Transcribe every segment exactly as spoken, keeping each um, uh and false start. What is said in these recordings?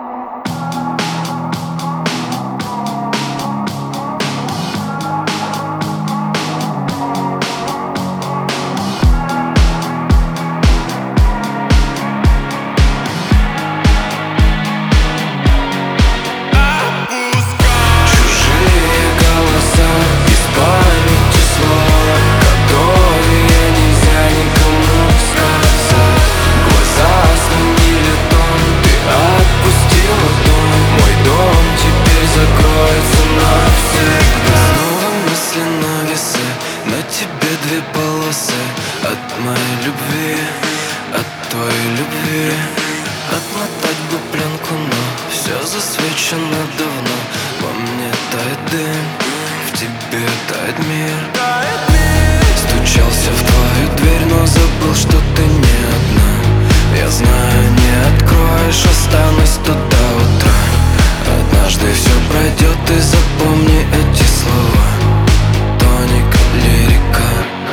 Две полосы от моей любви, от твоей любви. Отмотать бы пленку, но все засвечено давно. Во мне тает дым, в тебе тает мир. Стучался в твою дверь, но забыл, что ты не одна. Я знаю, не откроешь, останусь тут до утра. Однажды все пройдет, и запомни эти слова. Тоник, лирика.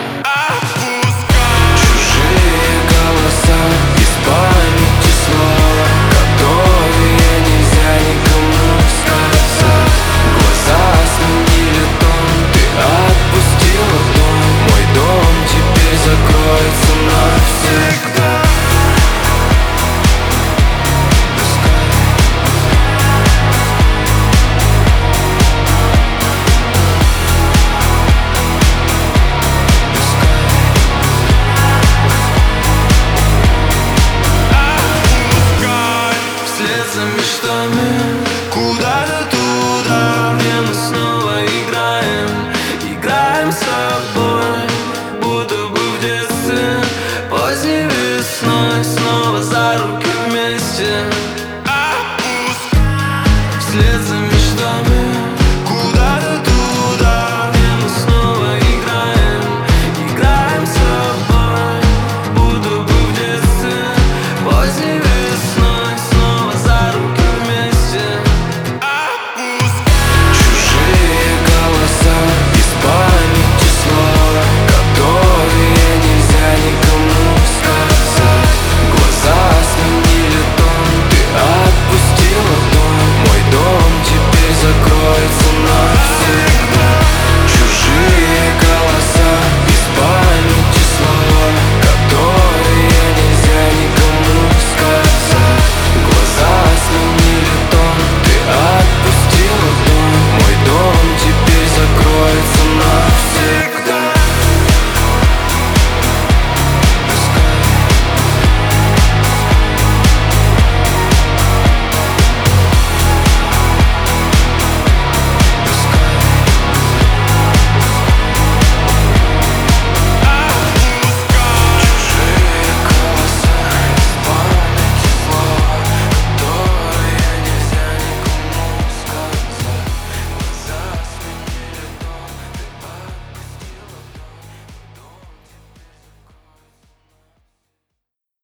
За мечтами куда-то туда, где мы снова играем, играем с тобой, будто бы в детстве. Поздней весной снова за руки вместе.